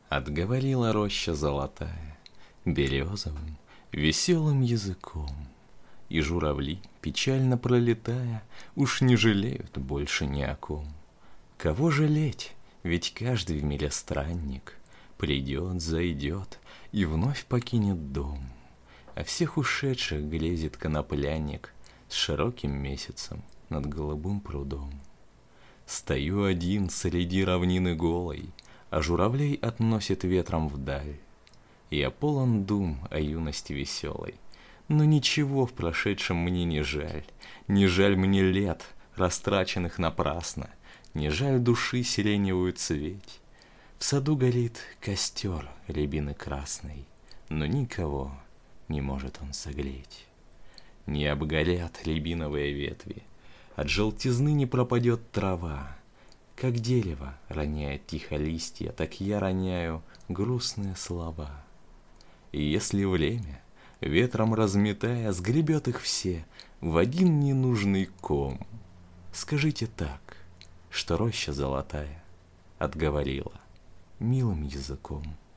Отговорила роща золотая березовым, веселым языком, и журавли, печально пролетая, уж не жалеют больше ни о ком. Кого жалеть, ведь каждый в мире странник придет, зайдет и вновь покинет дом, а всех ушедших глезет конопляник с широким месяцем над голубым прудом. Стою один среди равнины голой, а журавлей относит ветром вдаль. Я полон дум о юности веселой, но ничего в прошедшем мне не жаль. Не жаль мне лет, растраченных напрасно, не жаль души сиреневую цветь. В саду горит костер рябины красной, но никого не может он согреть. Не обгорят рябиновые ветви, от желтизны не пропадет трава. Как дерево роняет тихо листья, так я роняю грустные слова. И если время, ветром разметая, сгребет их все в один ненужный ком, скажите так, что роща золотая отговорила милым языком.